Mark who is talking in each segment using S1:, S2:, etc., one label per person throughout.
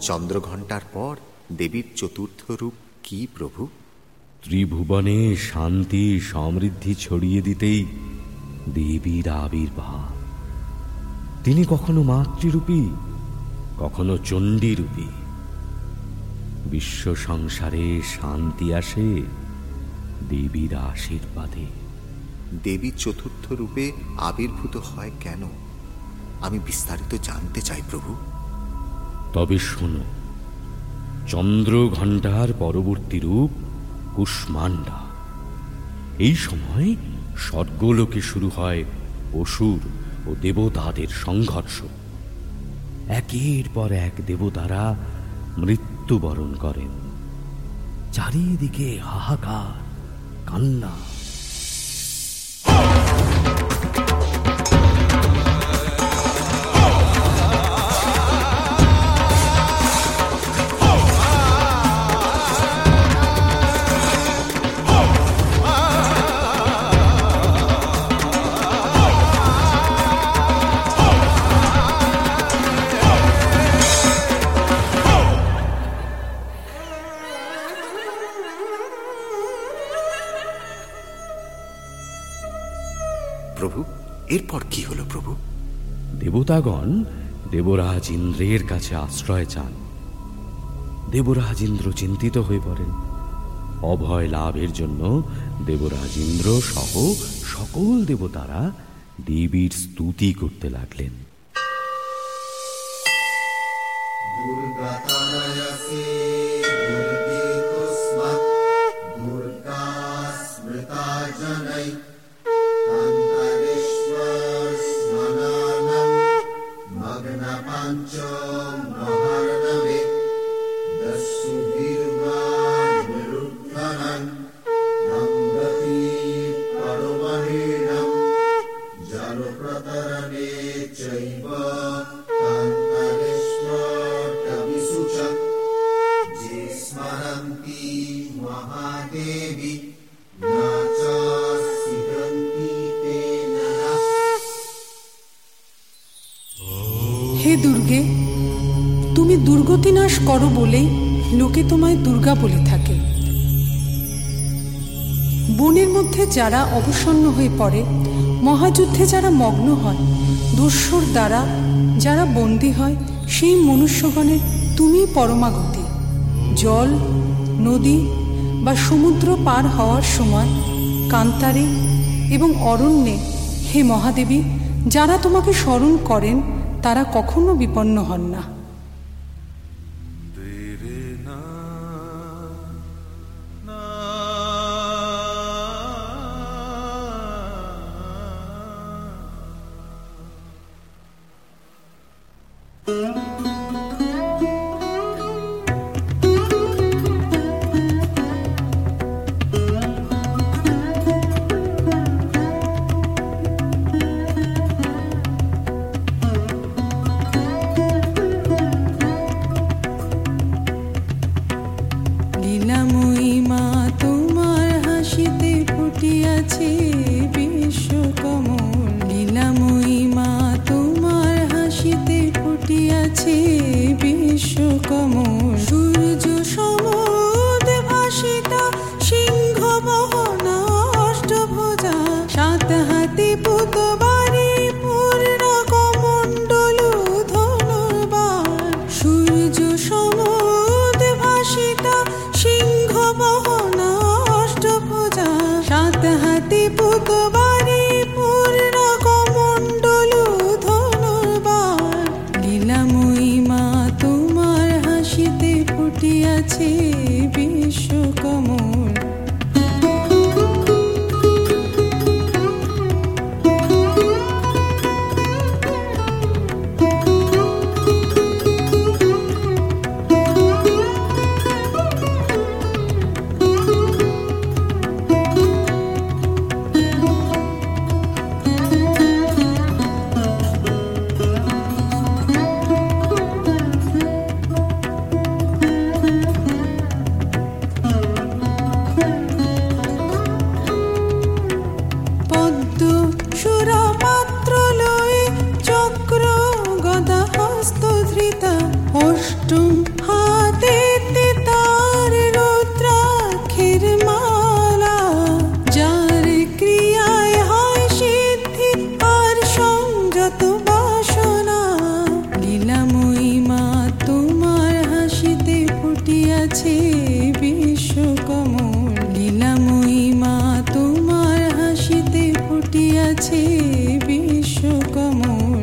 S1: চন্দ্রঘণ্টার পর দেবীর চতুর্থ রূপ কি প্রভু?
S2: ত্রিভুবনে শান্তি সমৃদ্ধি ছড়িয়ে দিতেই দেবীর আবির্ভাব। তিনি কখনো মাতৃরূপী, কখনো চণ্ডীরূপী। বিশ্ব সংসারে শান্তি আসে দেবীর আশীর্বাদে।
S1: দেবী চতুর্থ রূপে আবির্ভূত হয় কেন? আমি বিস্তারিত জানতে চাই প্রভু।
S2: তবে শোনো, চন্দ্রঘণ্টার পরবর্তী রূপ কুষ্মান্ডা। এই সময় স্বর্গলোকে শুরু হয় অসুর ও দেবতাদের সংঘর্ষ। একের পর এক দেবতারা মৃত্যুবরণ করেন। চারিদিকে হাহাকার, কান্না।
S1: প্রভু, এরপর কি হলো প্রভু?
S2: দেবতাগণ দেবরাজ ইন্দ্রের কাছে আশ্রয় চান। দেবরাজ ইন্দ্র চিন্তিত হয়ে পড়েন। অভয় লাভের জন্য দেবরাজ ইন্দ্র সহ সকল দেবতারা দেবীর স্তুতি করতে লাগলেন।
S3: হে দুর্গে, তুমি দুর্গতি নাশ করো বলেই লোকে তোমায় দুর্গা বলে থাকে। বনের মধ্যে যারা অবসন্ন হয়ে পড়ে, মহাযুদ্ধে যারা মগ্ন হয়, দস্যুর দ্বারা যারা বন্দী হয়, সেই মনুষ্যগণের তুমি পরমাগতি। জল, নদী বা সমুদ্র পার হওয়ার সময় কান্তারে এবং অরণ্যে, হে মহাদেবী, যারা তোমাকে স্মরণ করেন তারা কখনো বিপন্ন হন না। লীলাময়ী মা তোমার হাসিতে ফুটিয়াছে বিশ্বকমল। লীলাময়ী মা তোমার হাসিতে ফুটিয়াছে বিশ্বকমল। সূর্য সমুদ ভাসিতা সিংহ বহনা অষ্টভুজা, সাত হাতি পুতবারি পূর্ণ কমণ্ডল ধনুর্বাণ। সূর্য সমুদ ভাসিতা সিংহ বহনা অষ্টভুজা, সাত হাতি পুতবারি পূর্ণ কমণ্ডল ধনুর্বাণ। লীলাময়ী মা তোমার হাসিতে ফুটিয়াছে বিশ্বকমল, লীলাময়ী মা তোমার হাসিতে ফুটিয়াছে বিশ্বকমল।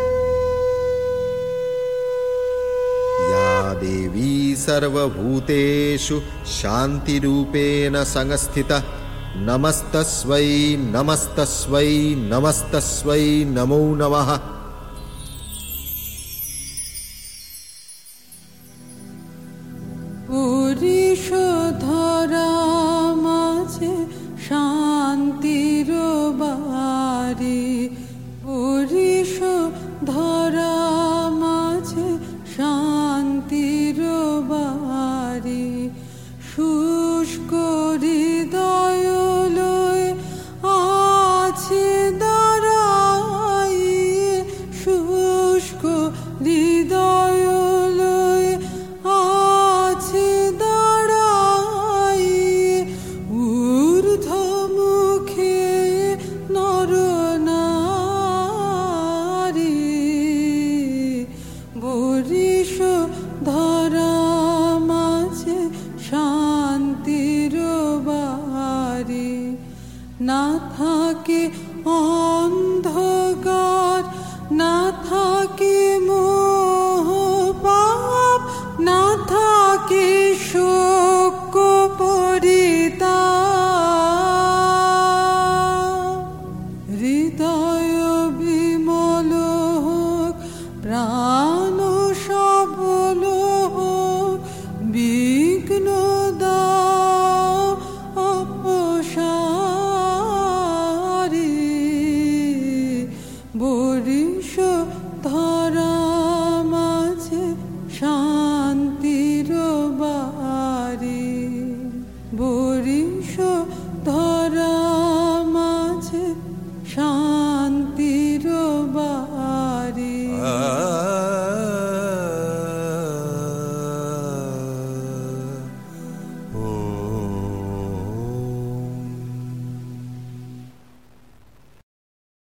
S1: या देवी सर्वभूतेषु शान्तिरूपेण संस्थिता, नमस्तस्वै नमस्तस्वै नमस्तस्वै नमो नमः।
S3: পুরীশ ধরা মাঝে শান্তির বাড়ি, পুরীশ ধরা মাঝে শান্তির বাড়ি, শুষ্ক হৃদয় লয়ে আছে দাঁড়াই, শুষ্ক হৃদয় লয়ে আছে দাঁড়াই, ঊর্ধ্ব মুখে নর নারী, বরিশ ধরা মাঝে শান্তির বাড়ি। না থাকে অন্ধকার, না থাকে মোহ পাপ, না থাকে শোক পরিতাপ, হৃদয় বিমল হোক, প্রাণ সবল হোক, বিঘ্ন দাও অপসারি, বরিশ ধরা মাঝে শান্তির বাড়ি, বরিশ ধরা